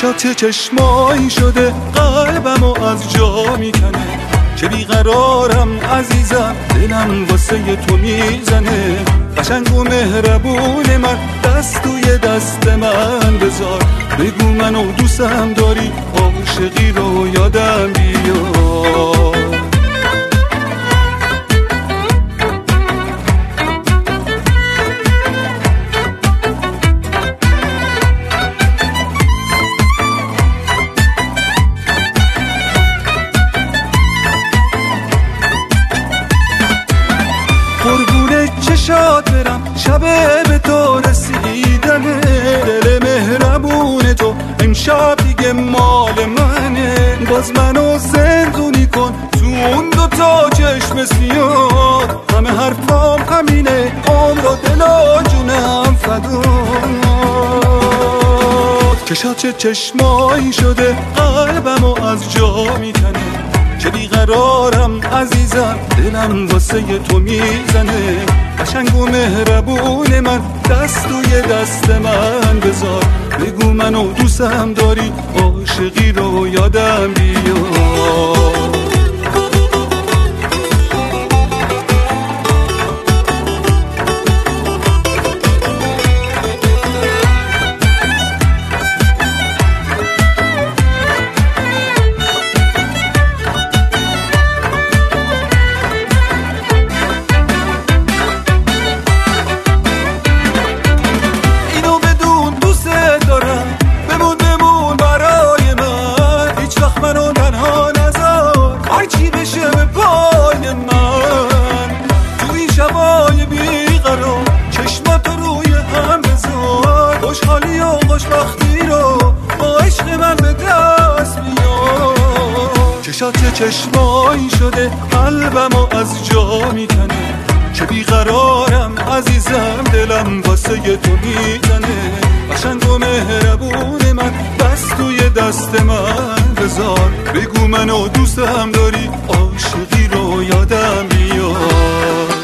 چشات چشمایی شده قلبمو از جا میکنه، چه بیقرارم عزیزم دلم واسه تو میزنه. قشنگ و مهربون من دست توی دست من بذار، بگو منو دوستم داری عاشقی رو یادم بیار. قربون چشات برم شبه به تو رسیدنه، دل مهربون تو امشب دیگه مال منه. باز منو زندونی کن تو اون دوتا چشم سیاه، همه حرفام همینه عمر و دل و جونم فدات. چشات چشمایی شده قلبمو از جا میکنه، چه بیقرارم عزیزم دلم واسه تو میزنه. قشنگ و مهربون من دست توی دست من بذار، بگو منو دوستم داری عاشقی رو یادم بیار. خوشحالی و خوشبختی رو با عشق من به دست بیار. چشات چشمایی شده قلبمو از جا میکنه، چه بیقرارم عزیزم دلم واسه تو میزنه. قشنگ و مهربون من دست توی دست من بذار، بگو منو دوستم داری عاشقی رو یادم بیار.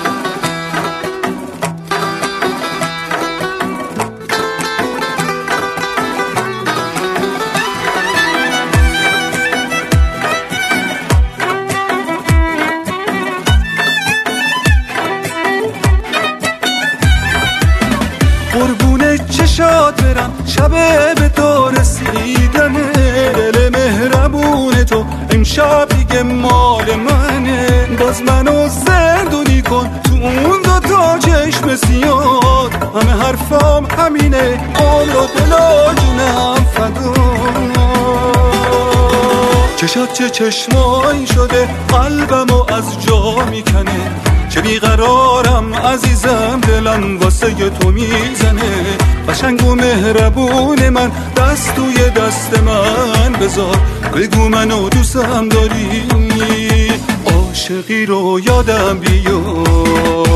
قربون چشات برم شبه به تو رسیدنه، دل مهربون تو امشب دیگه مال منه. باز منو زندونی کن تو اون دوتا چشم سیاه، همه حرفام همینه عمر و دل و جونم فدات. چشات چشمایی شده قلبمو از جا میکنه، چه بیقرارم عزیزم دلم واسه تو میزنه. قشنگ و مهربون من دست توی دست من بذار، بگو منو دوستم داری عاشقی رو یادم بیار.